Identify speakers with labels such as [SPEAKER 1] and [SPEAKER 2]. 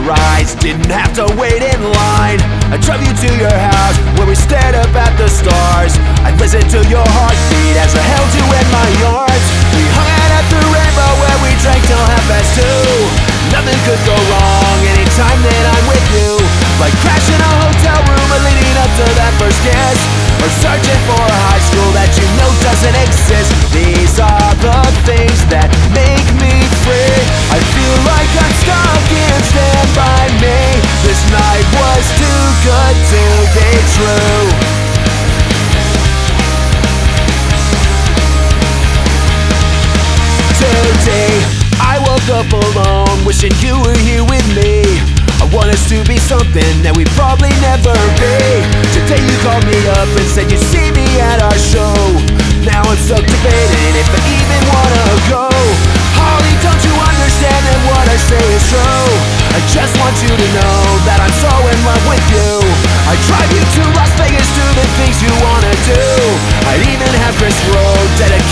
[SPEAKER 1] rise, didn't have to wait in line. I drove you to your house where we stared up at the stars. I listened to your heartbeat as I held you in my arms. We hung out at the Rainbow where we drank till 2:30. Nothing could go wrong anytime that I'm with you. Like crashing a hotel room or leading up to that first kiss, or searching for a high school that you know doesn't exist. These are the things that make me free. I feel like I'm stuck in Stand By Me. This night was too good to be true. Today I woke up alone, wishing you were here with me. I want us to be something that we probably never be. Today you called me up and said you'd see me at our show. Now I'm stuck debating if I even wanna go. Holly, don't you understand that what I say is true? I just want you to know that I'm so in love with you. I'd drive you to Las Vegas, do the things you wanna do. I'd even have Chris Rowe dedicate